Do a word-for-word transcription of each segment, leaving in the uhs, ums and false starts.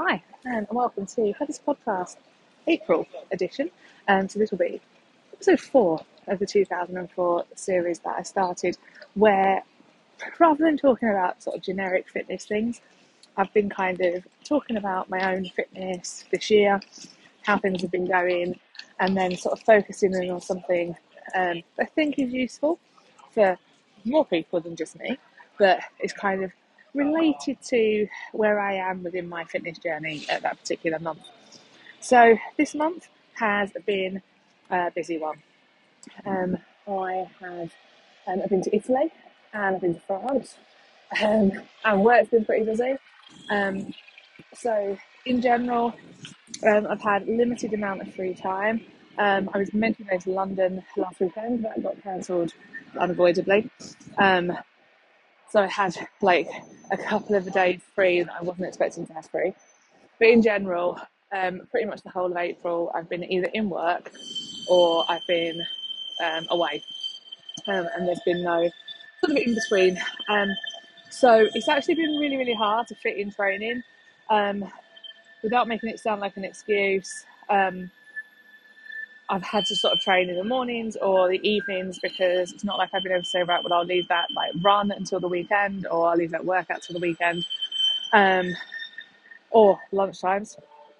Hi, and welcome to Heather's Podcast April edition. Um, so this will be episode four of the two thousand four series that I started, where rather than talking about sort of generic fitness things, I've been kind of talking about my own fitness this year, how things have been going, and then sort of focusing in on something um, I think is useful for more people than just me, but it's kind of related to where I am within my fitness journey at that particular month. So this month has been a busy one. Um, I have um, I've been to Italy and I've been to France, um, and work's been pretty busy. Um, so in general, um, I've had limited amount of free time. Um, I was meant to go to London last weekend, but that got cancelled unavoidably. Um, so I had like a couple of days free that I wasn't expecting to have free. But in general, um, pretty much the whole of April, I've been either in work or I've been um, away. Um, and there's been no sort of in between. Um, so it's actually been really, really hard to fit in training um, without making it sound like an excuse. Um, I've had to sort of train in the mornings or the evenings because it's not like I've been able to say, right, well, I'll leave that like run until the weekend, or I'll leave that workout till the weekend, um, or lunchtimes.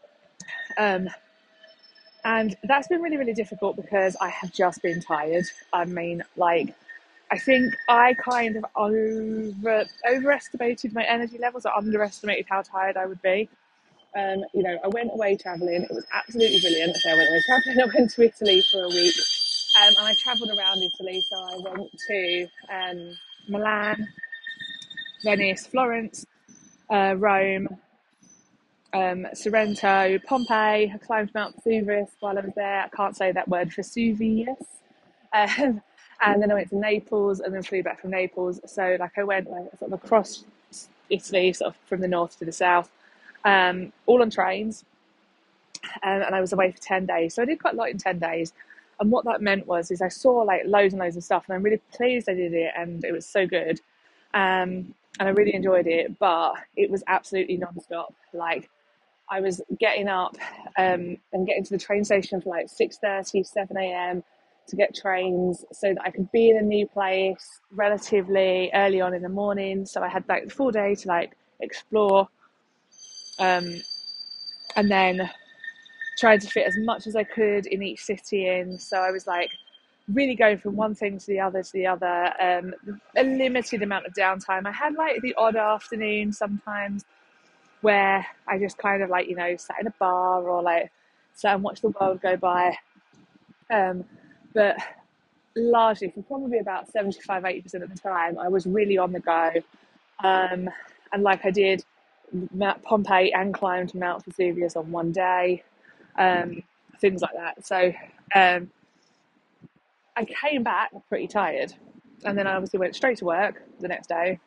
Um, and that's been really, really difficult because I have just been tired. I mean, like, I think I kind of over overestimated my energy levels, or underestimated how tired I would be. Um, you know, I went away travelling. It was absolutely brilliant. So I went away travelling. I went to Italy for a week. Um, and I travelled around Italy, so I went to um, Milan, Venice, Florence, uh, Rome, um, Sorrento, Pompeii. I climbed Mount Vesuvius while I was there. I can't say that word, Vesuvius. Um, and then I went to Naples and then flew back from Naples. So like I went like sort of across Italy, sort of from the north to the south, um, all on trains. Um, and I was away for ten days. So I did quite a lot in ten days. And what that meant was, is I saw like loads and loads of stuff, and I'm really pleased I did it, and it was so good. Um, and I really enjoyed it, but it was absolutely non-stop. Like I was getting up um, and getting to the train station for like six thirty, seven a.m. to get trains so that I could be in a new place relatively early on in the morning. So I had like the full day to like explore. Um, and then tried to fit as much as I could in each city in. So I was like really going from one thing to the other to the other. Um, a limited amount of downtime. I had like the odd afternoon sometimes where I just kind of like, you know, sat in a bar or like sat and watched the world go by. Um, but largely, for probably about seventy-five, eighty percent of the time, I was really on the go. Um, and like I did Mount Pompeii and climbed Mount Vesuvius on one day. Um, things like that. So um, I came back pretty tired, and then I obviously went straight to work the next day,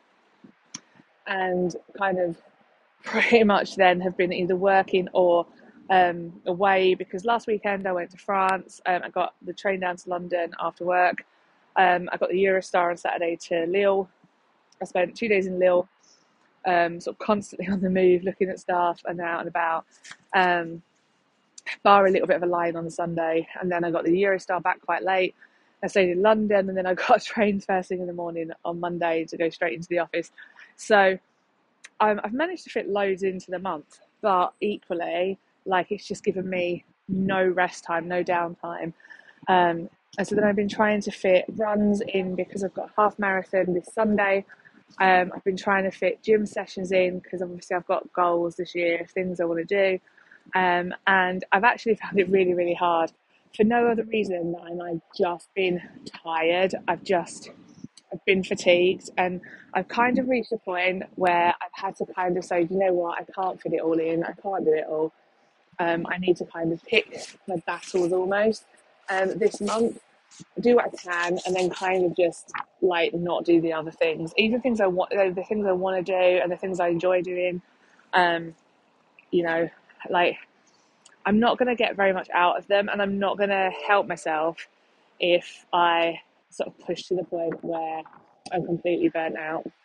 and kind of pretty much then have been either working or um, away, because last weekend I went to France. Um, I got the train down to London after work. Um, I got the Eurostar on Saturday to Lille. I spent two days in Lille, um, sort of constantly on the move, looking at stuff and out and about. Um, bar a little bit of a line on the Sunday, and then I got the Eurostar back quite late. I stayed in London, and then I got a train first thing in the morning on Monday to go straight into the office. So um, I've managed to fit loads into the month, but equally, like, it's just given me no rest time, no downtime. Um, and so then I've been trying to fit runs in because I've got a half marathon this Sunday. Um, I've been trying to fit gym sessions in because obviously I've got goals this year, things I want to do. Um, and I've actually found it really, really hard for no other reason than I've just been tired. I've just, I've been fatigued, and I've kind of reached a point where I've had to kind of say, you know what, I can't fit it all in. I can't do it all. Um, I need to kind of pick my battles almost um, this month, do what I can, and then kind of just like not do the other things, even things I want, the things I want to do and the things I enjoy doing. Um, you know, like, I'm not going to get very much out of them, and I'm not going to help myself if I sort of push to the point where I'm completely burnt out.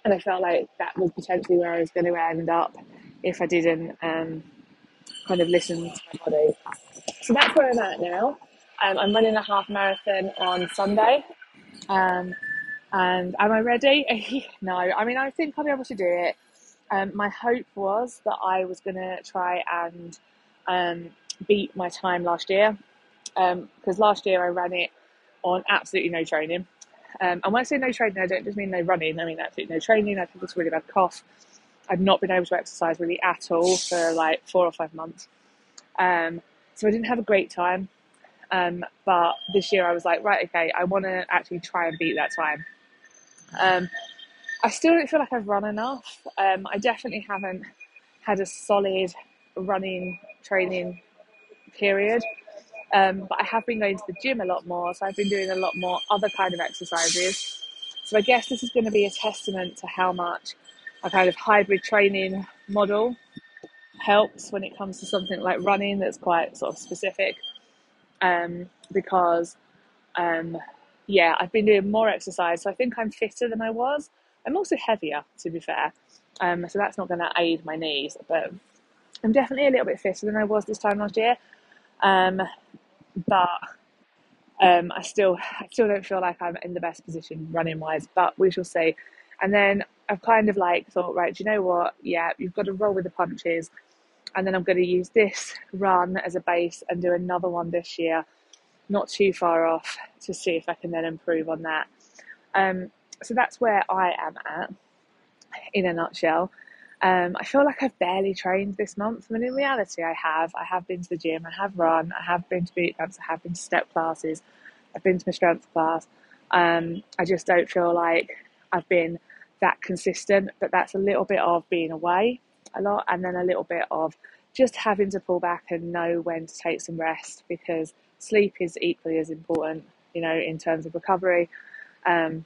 And I felt like that was potentially where I was going to end up if I didn't um, kind of listen to my body. So that's where I'm at now. Um, I'm running a half marathon on Sunday. Um, and am I ready? No, I mean, I think I'll be able to do it. Um, my hope was that I was going to try and um, beat my time last year, because um, last year I ran it on absolutely no training. Um, and when I say no training, I don't just mean no running. I mean absolutely no training. I had this really bad cough. I'd not been able to exercise really at all for like four or five months. Um, so I didn't have a great time. Um, but this year I was like, right, okay, I want to actually try and beat that time. Um, I still don't feel like I've run enough. Um, I definitely haven't had a solid running training period. Um, but I have been going to the gym a lot more, so I've been doing a lot more other kind of exercises. So I guess this is going to be a testament to how much a kind of hybrid training model helps when it comes to something like running that's quite sort of specific. Um, because, um, yeah, I've been doing more exercise, so I think I'm fitter than I was. I'm also heavier, to be fair. Um, so that's not going to aid my knees, but I'm definitely a little bit fitter than I was this time last year. Um, but um, I still, I still don't feel like I'm in the best position running wise, but we shall see. And then I've kind of like thought, right, do you know what? Yeah, you've got to roll with the punches. And then I'm going to use this run as a base and do another one this year, not too far off, to see if I can then improve on that. Um, so that's where I am at, in a nutshell. Um, I feel like I've barely trained this month. I mean, in reality, I have. I have been to the gym, I have run, I have been to boot camps, I have been to step classes, I've been to my strength class. Um, I just don't feel like I've been that consistent, but that's a little bit of being away a lot, and then a little bit of just having to pull back and know when to take some rest, because sleep is equally as important, you know, in terms of recovery, um,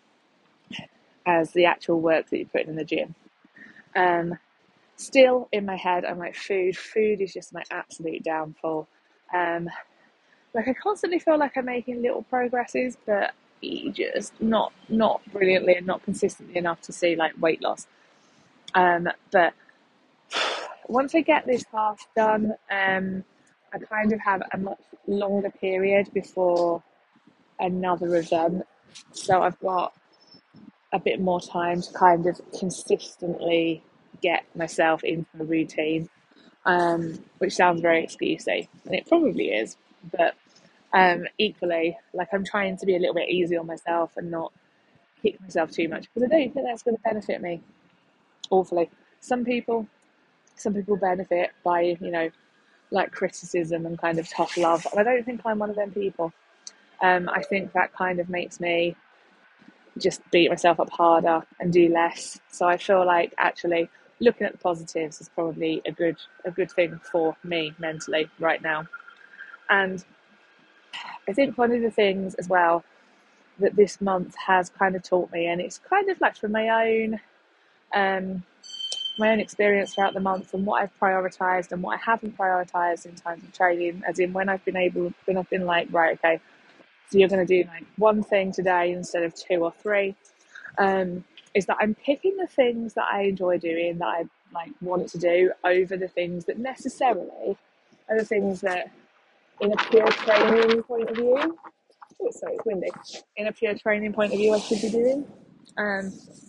as the actual work that you put in the gym. Um, still in my head, I'm like, food. Food is just my absolute downfall. Um, like I constantly feel like I'm making little progresses, but just not not brilliantly and not consistently enough to see like weight loss. Um, but once I get this half done, um, I kind of have a much longer period before another event, so I've got a bit more time to kind of consistently get myself into a routine, um, which sounds very excusey, and it probably is, but um, equally, like I'm trying to be a little bit easy on myself and not kick myself too much, because I don't think that's going to benefit me awfully. Some people, some people benefit by, you know, like criticism and kind of tough love, and I don't think I'm one of them people. Um, I think that kind of makes me just beat myself up harder and do less. So I feel like actually looking at the positives is probably a good a good thing for me mentally right now. And I think one of the things as well that this month has kind of taught me, and it's kind of like from my own um, my own experience throughout the month and what I've prioritized and what I haven't prioritized in terms of training, as in when I've been able, when I've been like, right, okay, so you're going to do like one thing today instead of two or three, um, is that I'm picking the things that I enjoy doing, that I like want to do, over the things that necessarily are the things that, in a pure training point of view, oh, sorry, it's windy. In a pure training point of view, I should be doing. Um,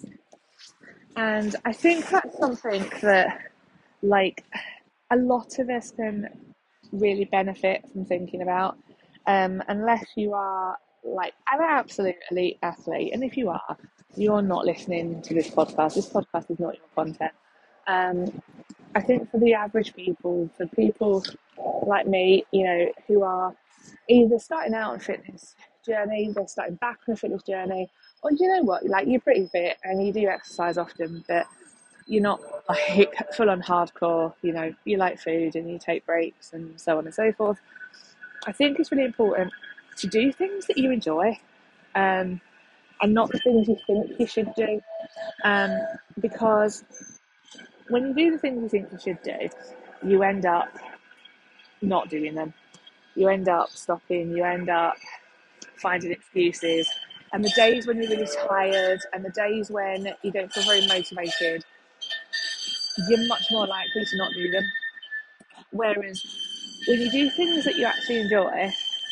and I think that's something that, like, a lot of us can really benefit from thinking about, um, unless you are like an absolute elite athlete. And if you are, you're not listening to this podcast. This podcast is not your content. Um, I think for the average people, for people like me, you know, who are either starting out on a fitness journey, they're starting back on a fitness journey, or you know what, like you're pretty fit and you do exercise often, but you're not like full on hardcore, you know, you like food and you take breaks and so on and so forth. I think it's really important to do things that you enjoy, um, and not the things you think you should do, um, because when you do the things you think you should do, you end up not doing them. You end up stopping, you end up finding excuses, And the days when you're really tired and the days when you don't feel very motivated, you're much more likely to not do them. Whereas when you do things that you actually enjoy,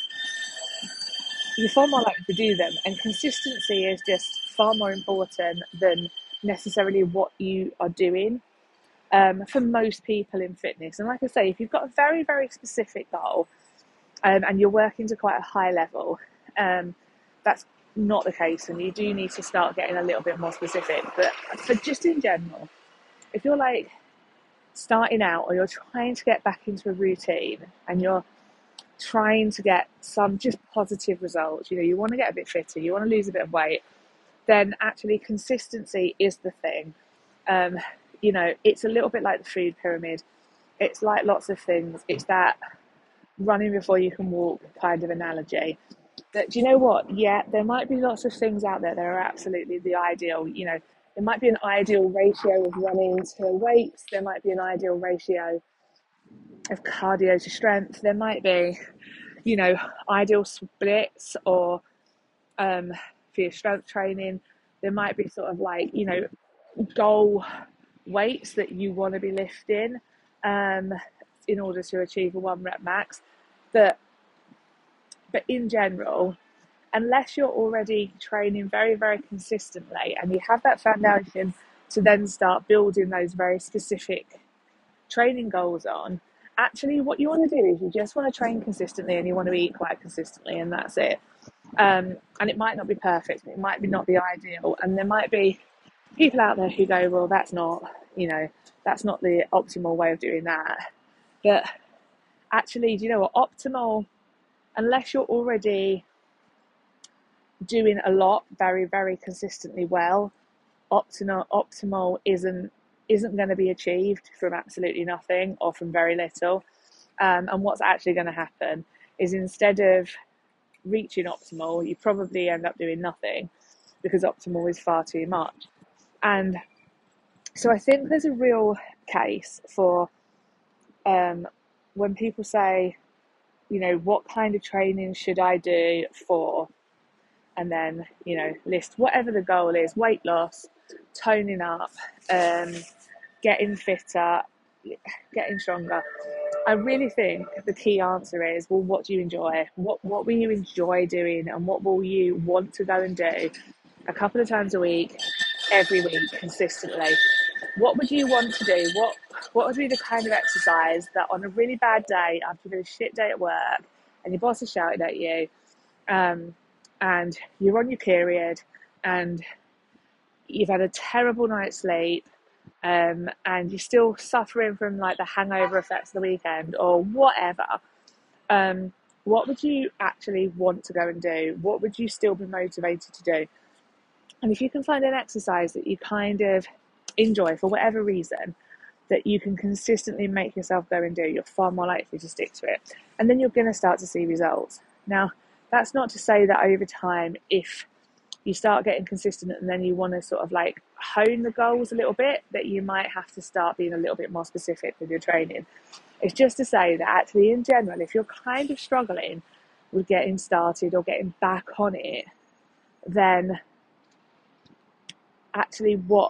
you're far more likely to do them. And consistency is just far more important than necessarily what you are doing, um, for most people in fitness. And like I say, if you've got a very, very specific goal, um, and you're working to quite a high level, um, that's not the case. And you do need to start getting a little bit more specific. But for just in general, if you're like starting out or you're trying to get back into a routine and you're trying to get some just positive results, you know, you want to get a bit fitter, you want to lose a bit of weight, then actually consistency is the thing. Um, you know, it's a little bit like the food pyramid. It's like lots of things. It's that running before you can walk kind of analogy. That, do you know what? Yeah, there might be lots of things out there that are absolutely the ideal. You know, there might be an ideal ratio of running to weights. There might be an ideal ratio of cardio to strength. There might be, you know, ideal splits or um, for your strength training. There might be sort of like, you know, goal weights that you want to be lifting um, in order to achieve a one rep max. But, but in general, unless you're already training very, very consistently and you have that foundation to then start building those very specific training goals on, actually what you want to do is you just want to train consistently and you want to eat quite consistently, and that's it. Um, and it might not be perfect, it might be not be ideal, and there might be people out there who go, well, that's not, you know, that's not the optimal way of doing that. But actually, do you know what? Optimal, unless you're already doing a lot very, very consistently well, optimal optimal isn't isn't going to be achieved from absolutely nothing or from very little. Um, and what's actually going to happen is, instead of reaching optimal, you probably end up doing nothing, because optimal is far too much. And so I think there's a real case for um, when people say, you know, what kind of training should I do for, and then, you know, list whatever the goal is: weight loss, toning up, um, getting fitter, getting stronger. I really think the key answer is, well, what do you enjoy? What what will you enjoy doing, and what will you want to go and do a couple of times a week, every week, consistently? What would you want to do? What what would be the kind of exercise that on a really bad day, after you've had a shit day at work and your boss is shouting at you, um, and you're on your period and you've had a terrible night's sleep, um, and you're still suffering from like the hangover effects of the weekend or whatever, um, what would you actually want to go and do? What would you still be motivated to do? And if you can find an exercise that you kind of enjoy for whatever reason, that you can consistently make yourself go and do, you're far more likely to stick to it. And then you're going to start to see results. Now, that's not to say that over time, if you start getting consistent and then you want to sort of like hone the goals a little bit, that you might have to start being a little bit more specific with your training. It's just to say that actually, in general, if you're kind of struggling with getting started or getting back on it, then actually what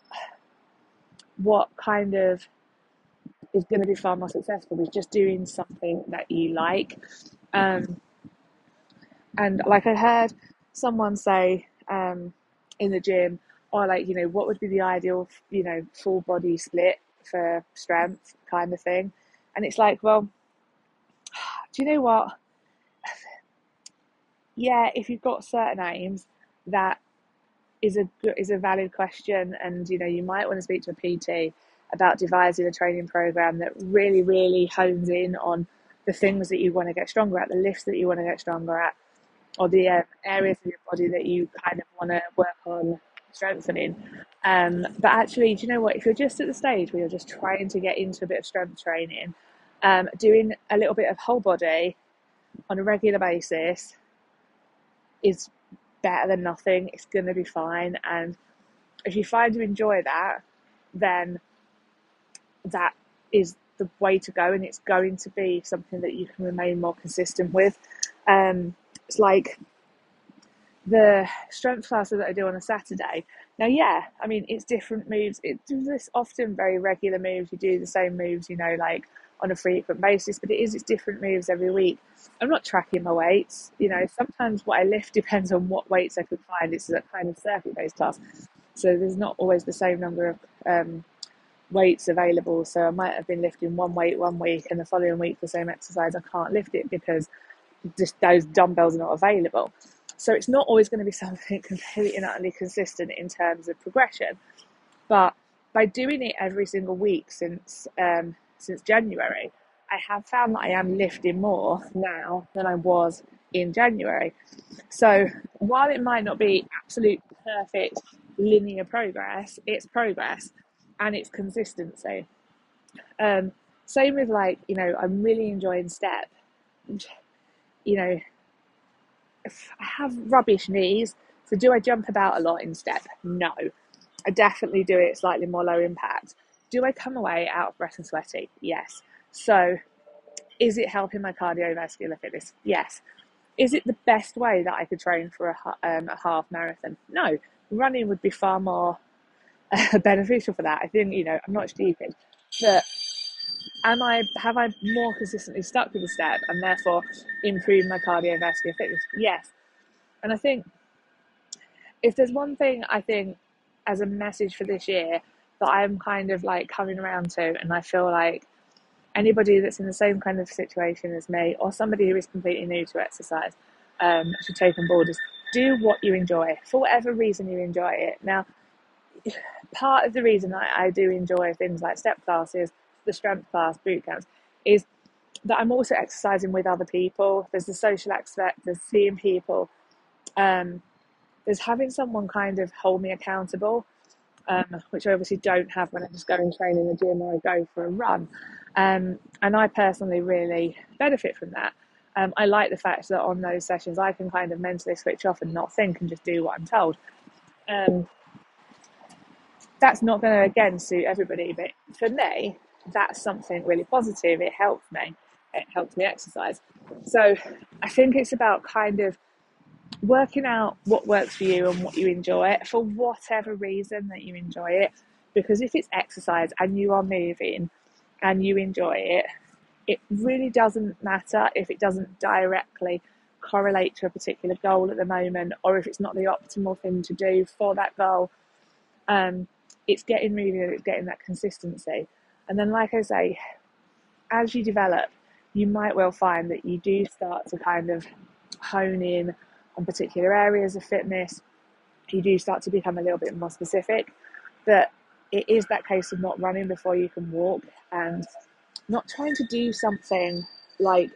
what kind of is going to be far more successful is just doing something that you like. Um, and like I heard someone say um, in the gym, or like, you know, what would be the ideal, you know, full body split for strength kind of thing. And it's like, well, do you know what? Yeah, if you've got certain aims, that is a is a valid question, and you know, you might want to speak to a P T about devising a training program that really, really hones in on the things that you want to get stronger at, the lifts that you want to get stronger at, or the uh, areas of your body that you kind of want to work on strengthening. Um, but actually, do you know what? If you're just at the stage where you're just trying to get into a bit of strength training, um, doing a little bit of whole body on a regular basis is better than nothing. It's going to be fine. And if you find you enjoy that, then that is the way to go, and it's going to be something that you can remain more consistent with. Um, it's like, the strength classes that I do on a Saturday. Now, yeah, I mean, it's different moves. It's often very regular moves. You do the same moves, you know, like on a frequent basis, but it is, it's different moves every week. I'm not tracking my weights. You know, sometimes what I lift depends on what weights I can find. It's a kind of circuit-based class. So there's not always the same number of um, weights available. So I might have been lifting one weight one week and the following week the same exercise, I can't lift it because just those dumbbells are not available. So it's not always going to be something completely and utterly consistent in terms of progression. But by doing it every single week since um, since January, I have found that I am lifting more now than I was in January. So while it might not be absolute perfect linear progress, it's progress and it's consistency. Um, same with, like, you know, I'm really enjoying step. You know, I have rubbish knees, so do I jump about a lot in step? No. I definitely do it slightly more low impact. Do I come away out of breath and sweaty? Yes. So is it helping my cardiovascular fitness? Yes. Is it the best way that I could train for a, um, a half marathon? No. Running would be far more uh, beneficial for that. I think, you know, I'm not stupid, but am I, have I more consistently stuck with the step and therefore improved my cardiovascular fitness? Yes. And I think if there's one thing I think as a message for this year that I'm kind of like coming around to, and I feel like anybody that's in the same kind of situation as me, or somebody who is completely new to exercise, um, should take on board, is do what you enjoy for whatever reason you enjoy it. Now, part of the reason I, I do enjoy things like step classes, the strength class, boot camps, is that I'm also exercising with other people. There's the social aspect, there's seeing people, um, there's having someone kind of hold me accountable, um, which I obviously don't have when I just go and train in the gym or I go for a run. Um, and I personally really benefit from that. Um, I like the fact that on those sessions I can kind of mentally switch off and not think and just do what I'm told. Um, that's not going to, again, suit everybody, but for me, that's something really positive. It helps me. It helps me exercise. So I think it's about kind of working out what works for you and what you enjoy it for whatever reason that you enjoy it. Because if it's exercise and you are moving and you enjoy it, it really doesn't matter if it doesn't directly correlate to a particular goal at the moment, or if it's not the optimal thing to do for that goal. Um, it's getting moving and it's getting that consistency. And then, like I say, as you develop, you might well find that you do start to kind of hone in on particular areas of fitness. You do start to become a little bit more specific, but it is that case of not running before you can walk, and not trying to do something like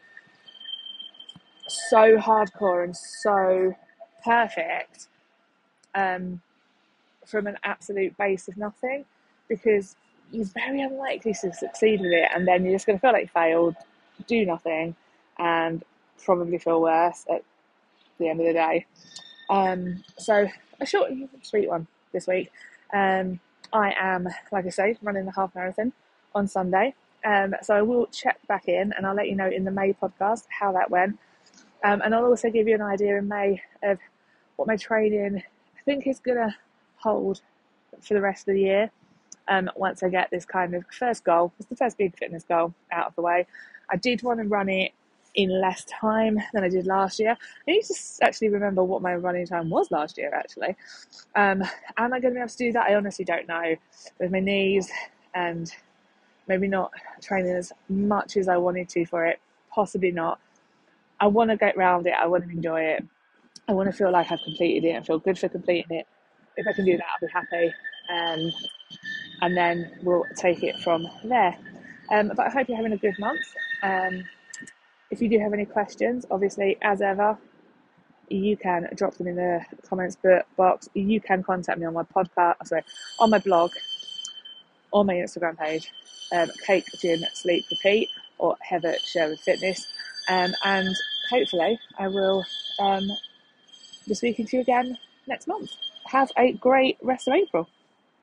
so hardcore and so perfect um, from an absolute base of nothing, because you're very unlikely to succeed with it, and then you're just going to feel like you failed, do nothing, and probably feel worse at the end of the day. Um, so a short and sweet one this week. Um, I am, like I say, running the half marathon on Sunday. Um, so I will check back in and I'll let you know in the May podcast how that went. Um, and I'll also give you an idea in May of what my training I think is going to hold for the rest of the year. Um, once I get this kind of first goal, it's the first big fitness goal out of the way. I did want to run it in less time than I did last year. I need to actually remember what my running time was last year, actually. Um, am I going to be able to do that? I honestly don't know. With my knees and maybe not training as much as I wanted to for it, possibly not. I want to get around it. I want to enjoy it. I want to feel like I've completed it and feel good for completing it. If I can do that, I'll be happy. Um, and then we'll take it from there. Um, but I hope you're having a good month. Um, if you do have any questions, obviously, as ever, you can drop them in the comments box. You can contact me on my podcast, sorry, on my blog, on my Instagram page, um, Cake Gym Sleep Repeat, or Heather Sherwood Fitness. Um, and hopefully I will um, be speaking to you again next month. Have a great rest of April.